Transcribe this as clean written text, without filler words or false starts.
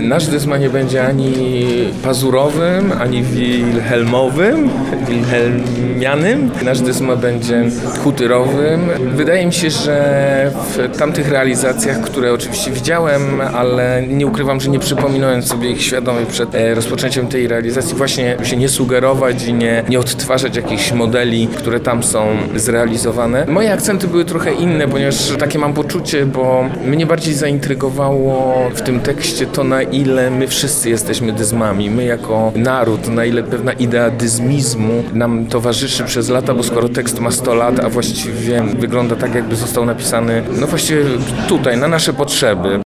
Nasz dysma nie będzie ani pazurowym, ani wilhelmianym. Nasz dysma będzie hutyrowym. Wydaje mi się, że w tamtych realizacjach, które oczywiście widziałem, ale nie ukrywam, że nie przypominając sobie ich świadomie przed rozpoczęciem tej realizacji, właśnie się nie sugerować i nie odtwarzać jakichś modeli, które tam są zrealizowane. Moje akcenty były trochę inne, ponieważ takie mam poczucie, bo mnie bardziej zaintrygowało w tym tekście to, na ile my wszyscy jesteśmy dyzmami. My jako naród, na ile pewna idea dyzmizmu nam towarzyszy przez lata, bo skoro tekst ma 100 lat, a właściwie wygląda tak, jakby został napisany, no właściwie tutaj, na nasze potrzeby.